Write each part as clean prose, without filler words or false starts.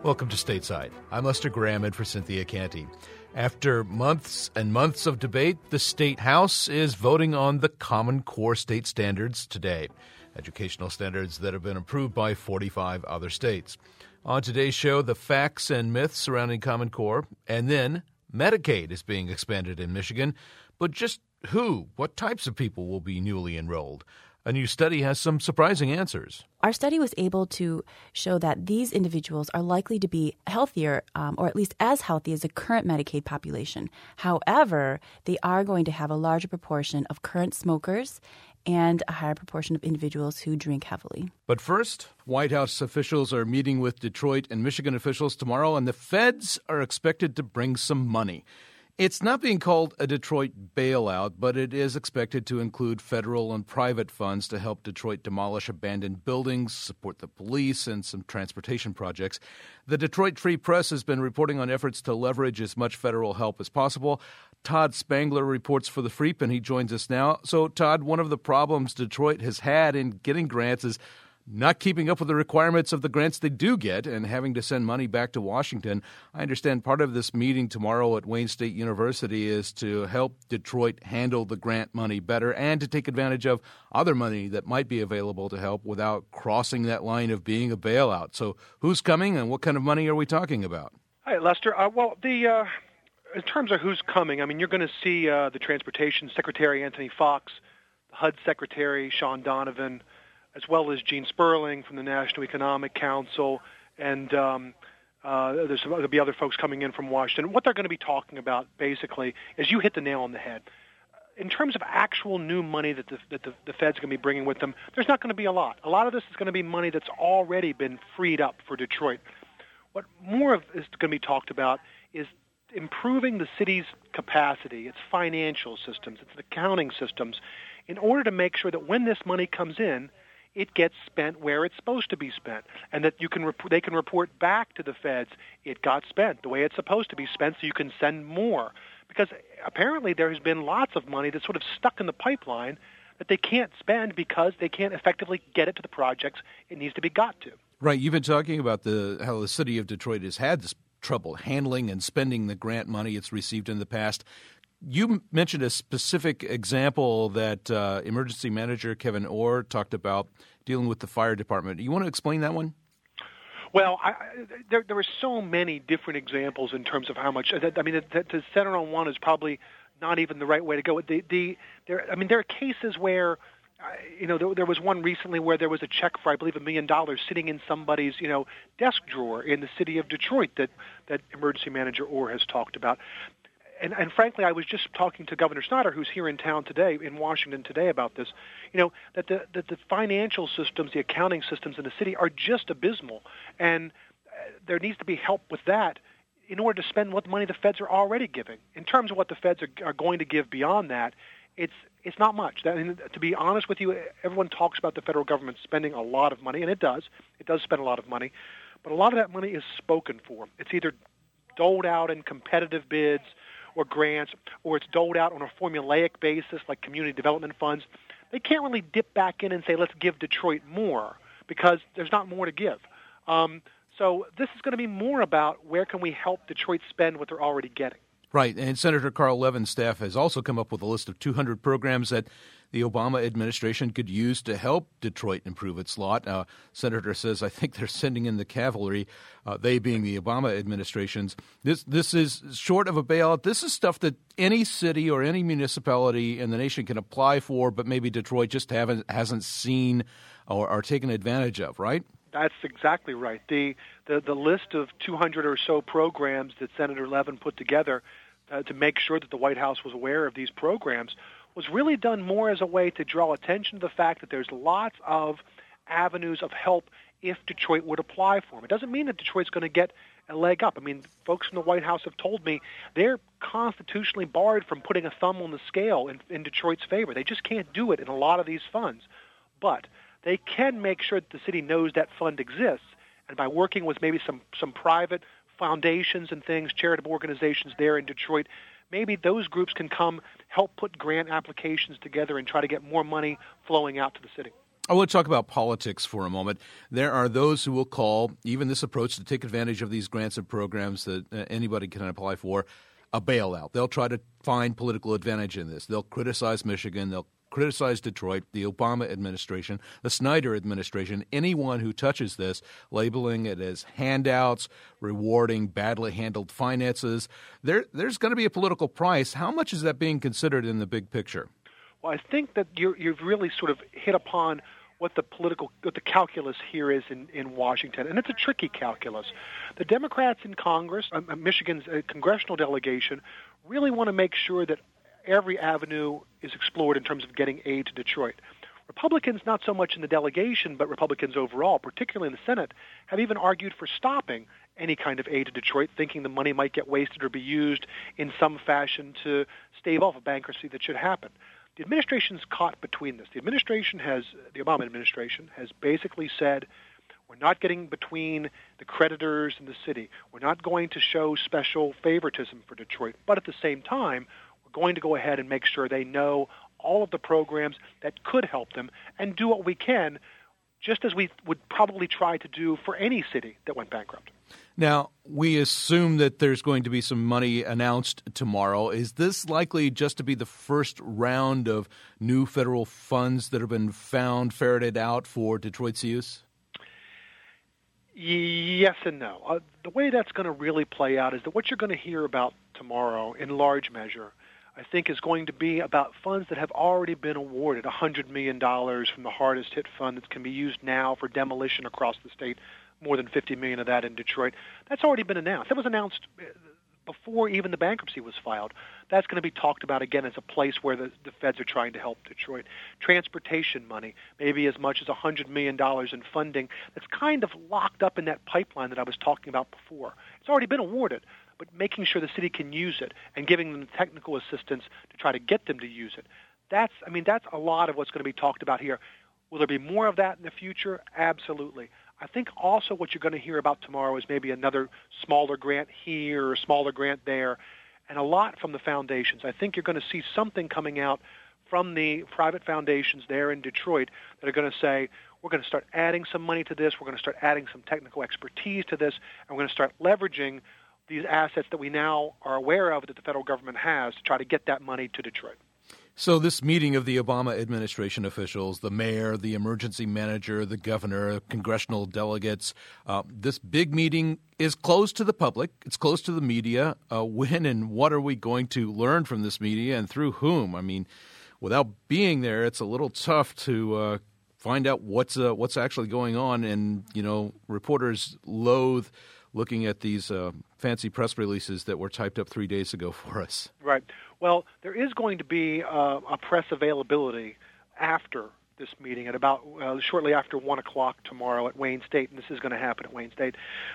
Welcome to Stateside. I'm Lester Graham in for Cynthia Canty. After months and months of debate, the State House is voting on the Common Core state standards today, educational standards that have been approved by 45 other states. On today's show, the facts and myths surrounding Common Core, and then Medicaid is being expanded in Michigan. But just who, what types of people will be newly enrolled? A new study has some surprising answers. Our study was able to show that these individuals are likely to be healthier, or at least as healthy as the current Medicaid population. However, they are going to have a larger proportion of current smokers and a higher proportion of individuals who drink heavily. But first, White House officials are meeting with Detroit and Michigan officials tomorrow, and the feds are expected to bring some money. It's not being called a Detroit bailout, but it is expected to include federal and private funds to help Detroit demolish abandoned buildings, support the police, and some transportation projects. The Detroit Free Press has been reporting on efforts to leverage as much federal help as possible. Todd Spangler reports for the Freep, and he joins us now. So, Todd, one of the problems Detroit has had in getting grants is not keeping up with the requirements of the grants they do get and having to send money back to Washington. I understand part of this meeting tomorrow at Wayne State University is to help Detroit handle the grant money better and to take advantage of other money that might be available to help without crossing that line of being a bailout. So who's coming and what kind of money are we talking about? Hi, Lester. In terms of who's coming, I mean, you're going to see the Transportation Secretary Anthony Fox, the HUD Secretary Sean Donovan, as well as Gene Sperling from the National Economic Council, and there'll be other folks coming in from Washington. What they're going to be talking about, basically, is you hit the nail on the head. In terms of actual new money that the Fed's going to be bringing with them, there's not going to be a lot. A lot of this is going to be money that's already been freed up for Detroit. What more of is going to be talked about is improving the city's capacity, its financial systems, its accounting systems, in order to make sure that when this money comes in, it gets spent where it's supposed to be spent, and that they can report back to the feds it got spent the way it's supposed to be spent, so you can send more. Because apparently there has been lots of money that's sort of stuck in the pipeline that they can't spend because they can't effectively get it to the projects it needs to be got to. Right. You've been talking about how the city of Detroit has had this trouble handling and spending the grant money it's received in the past. You mentioned a specific example that Emergency Manager Kevin Orr talked about dealing with the fire department. You want to explain that one? Well, there are so many different examples in terms of how much. I mean, to center on one is probably not even the right way to go. There are cases where, there was one recently where there was a check for, I believe, $1 million sitting in somebody's, desk drawer in the city of Detroit that Emergency Manager Orr has talked about. And frankly, I was just talking to Governor Snyder, who's here in town today, in Washington today, about this, that the financial systems, the accounting systems in the city are just abysmal. And there needs to be help with that in order to spend what money the feds are already giving. In terms of what the feds are going to give beyond that, it's not much. To be honest with you, everyone talks about the federal government spending a lot of money, and it does. It does spend a lot of money. But a lot of that money is spoken for. It's either doled out in competitive bids or grants, or it's doled out on a formulaic basis like community development funds. They can't really dip back in and say, let's give Detroit more, because there's not more to give. So this is going to be more about where can we help Detroit spend what they're already getting. Right, and Senator Carl Levin's staff has also come up with a list of 200 programs that the Obama administration could use to help Detroit improve its lot. Senator says, I think they're sending in the cavalry, they being the Obama administrations. This is short of a bailout. This is stuff that any city or any municipality in the nation can apply for, but maybe Detroit just hasn't seen or taken advantage of, right? That's exactly right. The list of 200 or so programs that Senator Levin put together to make sure that the White House was aware of these programs was really done more as a way to draw attention to the fact that there's lots of avenues of help if Detroit would apply for them. It doesn't mean that Detroit's going to get a leg up. I mean, folks from the White House have told me they're constitutionally barred from putting a thumb on the scale in Detroit's favor. They just can't do it in a lot of these funds. But they can make sure that the city knows that fund exists, and by working with maybe some private foundations and things, charitable organizations there in Detroit, maybe those groups can come help put grant applications together and try to get more money flowing out to the city. I want to talk about politics for a moment. There are those who will call even this approach to take advantage of these grants and programs that anybody can apply for a bailout. They'll try to find political advantage in this. They'll criticize Michigan. They'll criticize Detroit, the Obama administration, the Snyder administration, anyone who touches this, labeling it as handouts, rewarding badly handled finances. There's going to be a political price. How much is that being considered in the big picture? Well, I think that you've really sort of hit upon what the calculus here is in Washington, and it's a tricky calculus. The Democrats in Congress, Michigan's congressional delegation, really want to make sure that every avenue is explored in terms of getting aid to Detroit. Republicans, not so much in the delegation, but Republicans overall, particularly in the Senate, have even argued for stopping any kind of aid to Detroit, thinking the money might get wasted or be used in some fashion to stave off a bankruptcy that should happen. The administration's caught between this. The Obama administration has basically said, we're not getting between the creditors and the city. We're not going to show special favoritism for Detroit. But at the same time, we're going to go ahead and make sure they know all of the programs that could help them and do what we can, just as we would probably try to do for any city that went bankrupt. Now, we assume that there's going to be some money announced tomorrow. Is this likely just to be the first round of new federal funds that have been ferreted out for Detroit's use? Yes and no. The way that's going to really play out is that what you're going to hear about tomorrow, in large measure, I think is going to be about funds that have already been awarded, $100 million from the hardest hit fund that can be used now for demolition across the state, more than $50 million of that in Detroit. That's already been announced. That was announced before even the bankruptcy was filed. That's going to be talked about again as a place where the feds are trying to help Detroit. Transportation money, maybe as much as $100 million in funding that's kind of locked up in that pipeline that I was talking about before. It's already been awarded, but making sure the city can use it and giving them technical assistance to try to get them to use it. That's a lot of what's going to be talked about here. Will there be more of that in the future? Absolutely. I think also what you're going to hear about tomorrow is maybe another smaller grant here or a smaller grant there, and a lot from the foundations. I think you're going to see something coming out from the private foundations there in Detroit that are going to say, we're going to start adding some money to this, we're going to start adding some technical expertise to this, and we're going to start leveraging these assets that we now are aware of that the federal government has to try to get that money to Detroit. So this meeting of the Obama administration officials, the mayor, the emergency manager, the governor, congressional delegates, this big meeting is closed to the public. It's closed to the media. When and what are we going to learn from this media and through whom? I mean, without being there, it's a little tough to find out what's actually going on. And, reporters loathe looking at these fancy press releases that were typed up 3 days ago for us. Right. Well, there is going to be a press availability after this meeting at about shortly after 1 o'clock tomorrow at Wayne State, and this is going to happen at Wayne State.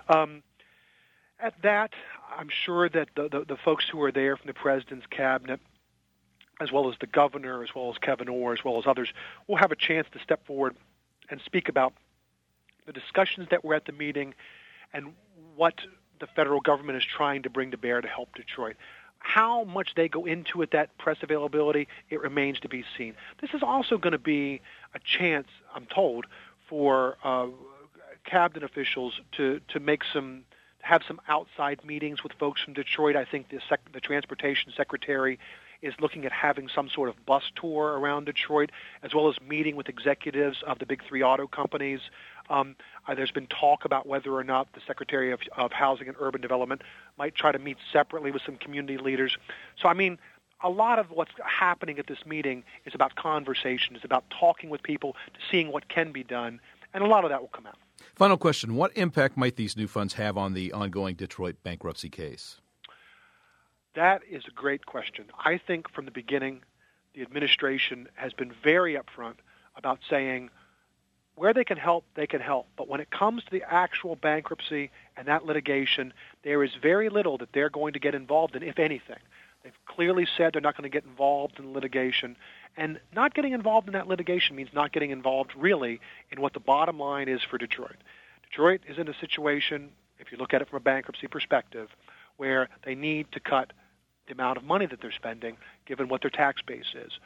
At that, I'm sure that the folks who are there from the president's cabinet, as well as the governor, as well as Kevin Orr, as well as others, will have a chance to step forward and speak about the discussions that were at the meeting and what the federal government is trying to bring to bear to help Detroit. How much they go into it, that press availability, it remains to be seen. This is also going to be a chance, I'm told, for cabinet officials to have some outside meetings with folks from Detroit. I think the transportation secretary is looking at having some sort of bus tour around Detroit, as well as meeting with executives of the big three auto companies. There's been talk about whether or not the Secretary of Housing and Urban Development might try to meet separately with some community leaders. So, a lot of what's happening at this meeting is about conversation, is about talking with people, to seeing what can be done, and a lot of that will come out. Final question. What impact might these new funds have on the ongoing Detroit bankruptcy case? That is a great question. I think from the beginning, the administration has been very upfront about saying where they can help, they can help. But when it comes to the actual bankruptcy and that litigation, there is very little that they're going to get involved in, if anything. They've clearly said they're not going to get involved in litigation. And not getting involved in that litigation means not getting involved really in what the bottom line is for Detroit. Detroit is in a situation, if you look at it from a bankruptcy perspective, where they need to cut the amount of money that they're spending given what their tax base is.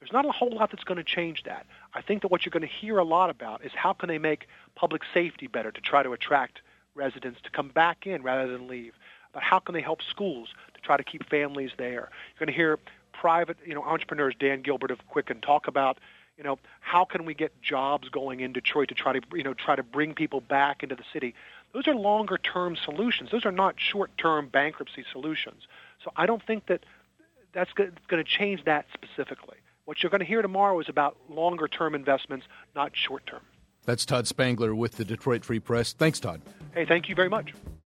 There's not a whole lot that's going to change that. I think that what you're going to hear a lot about is how can they make public safety better to try to attract residents to come back in rather than leave. But how can they help schools to try to keep families there? You're going to hear private, entrepreneurs, Dan Gilbert of Quicken, talk about, how can we get jobs going in Detroit to try to bring people back into the city. Those are longer-term solutions. Those are not short-term bankruptcy solutions. So I don't think that's going to change that specifically. What you're going to hear tomorrow is about longer-term investments, not short-term. That's Todd Spangler with the Detroit Free Press. Thanks, Todd. Hey, thank you very much.